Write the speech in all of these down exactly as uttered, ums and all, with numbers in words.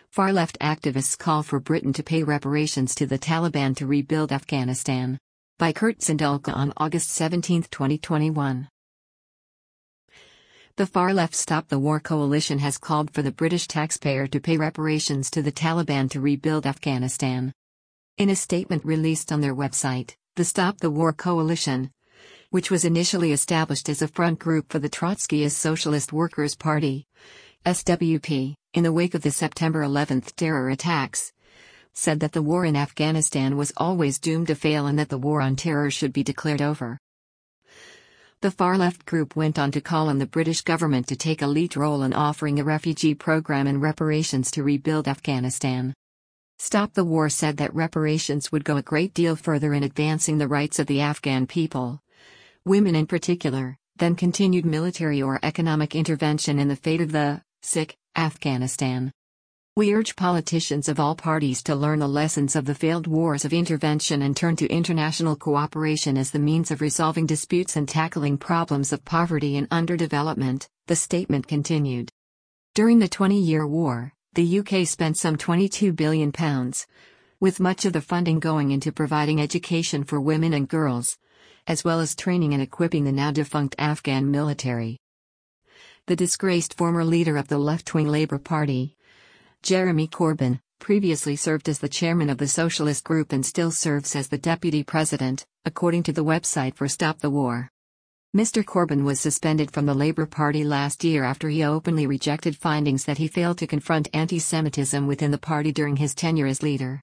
Far-left activists call for Britain to pay reparations to the Taliban to rebuild Afghanistan. By Kurt Zindulka on August seventeenth, twenty twenty-one. The far-left Stop the War coalition has called for the British taxpayer to pay reparations to the Taliban to rebuild Afghanistan. In a statement released on their website, the Stop the War coalition, which was initially established as a front group for the Trotskyist Socialist Workers' Party, S W P, in the wake of the September eleventh terror attacks, said that the war in Afghanistan was always doomed to fail and that the war on terror should be declared over. The far-left group went on to call on the British government to take a lead role in offering a refugee program and reparations to rebuild Afghanistan. Stop the War said that reparations would go a great deal further in advancing the rights of the Afghan people, women in particular, than continued military or economic intervention in the fate of the sick Afghanistan. We urge politicians of all parties to learn the lessons of the failed wars of intervention and turn to international cooperation as the means of resolving disputes and tackling problems of poverty and underdevelopment, the statement continued. During the twenty-year war, the U K spent some twenty-two billion pounds, with much of the funding going into providing education for women and girls, as well as training and equipping the now-defunct Afghan military. The disgraced former leader of the left-wing Labour Party, Jeremy Corbyn, previously served as the chairman of the Socialist Group and still serves as the deputy president, according to the website for Stop the War. Mister Corbyn was suspended from the Labour Party last year after he openly rejected findings that he failed to confront anti-Semitism within the party during his tenure as leader.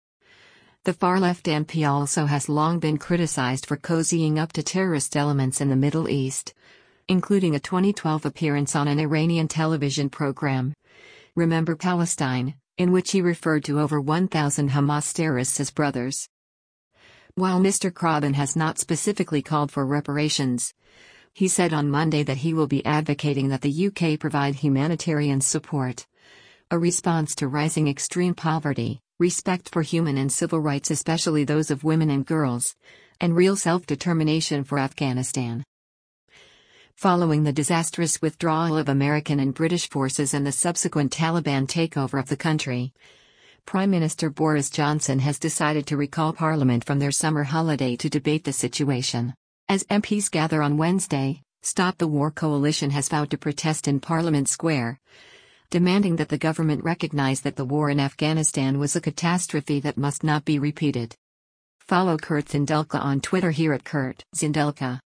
The far-left M P also has long been criticized for cozying up to terrorist elements in the Middle East, including a twenty twelve appearance on an Iranian television program, Remember Palestine, in which he referred to over one thousand Hamas terrorists as brothers. While Mister Corbyn has not specifically called for reparations, he said on Monday that he will be advocating that the U K provide humanitarian support, a response to rising extreme poverty, respect for human and civil rights, especially those of women and girls, and real self-determination for Afghanistan. Following the disastrous withdrawal of American and British forces and the subsequent Taliban takeover of the country, Prime Minister Boris Johnson has decided to recall Parliament from their summer holiday to debate the situation. As M Ps gather on Wednesday, Stop the War coalition has vowed to protest in Parliament Square, demanding that the government recognize that the war in Afghanistan was a catastrophe that must not be repeated. Follow Kurt Zindulka on Twitter here at Kurt Zindulka.